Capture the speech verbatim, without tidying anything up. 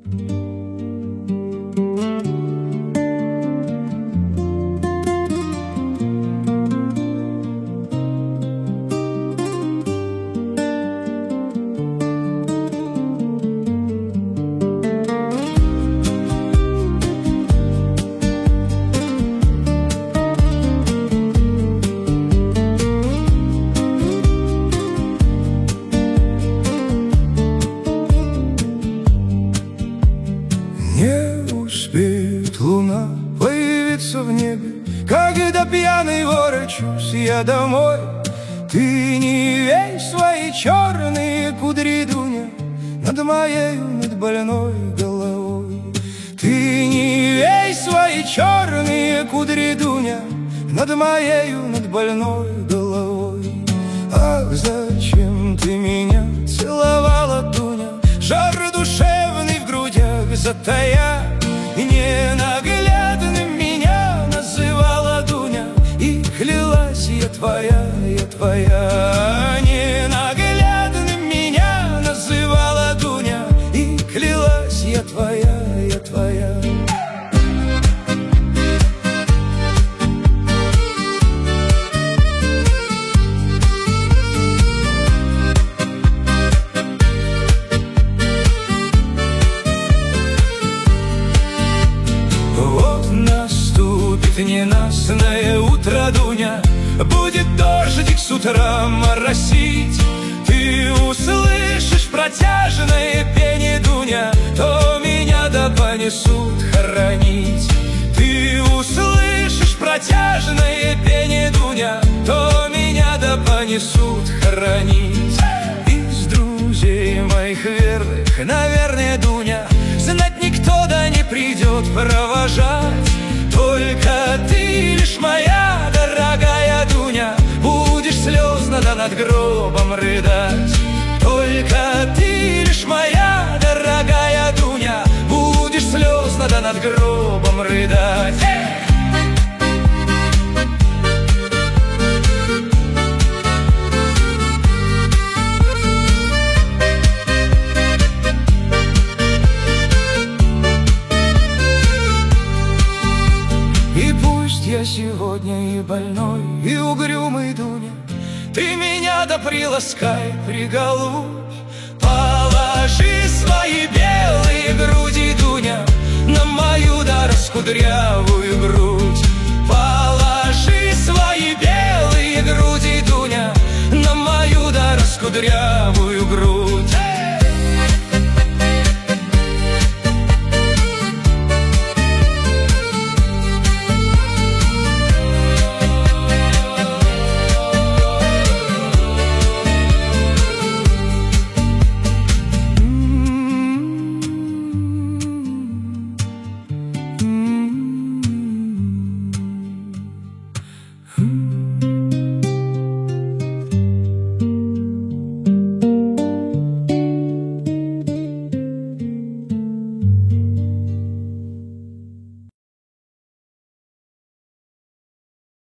Не успеет луна появиться в небе, когда пьяный ворочусь я домой. Ты не вей свои черные кудри, Дуня, над моею, над больной головой. Ты не вей свои черные кудри, Дуня, над моею, над больной головой. Ах, зачем ты меня целовала, Дуня, жар душевный в грудях затая, и ненаглядным меня называла, Дуня, и клялась: я твоя, я твоя. Ненаглядным меня называла, Дуня, и клялась: я твоя, я твоя. Ненастное утро, Дуня, будет дождик с утра моросить. Ты услышишь протяжное пение, Дуня, то меня да понесут хоронить. Ты услышишь протяжное пение, Дуня, то меня да понесут хоронить. Из друзей моих верных, наверное, Дуня, знать никто да не придет провожать. Только ты лишь моя дорогая, Дуня, будешь слезно да над гробом рыдать. Только ты лишь моя дорогая, Дуня, будешь слезно да над гробом рыдать. Я сегодня и больной, и угрюмый, Дуня, ты меня да приласкай, приголубь. Положи свои белые груди, Дуня, на мою да раскудрявую грудь. Положи свои белые груди, Дуня, на мою да раскудрявую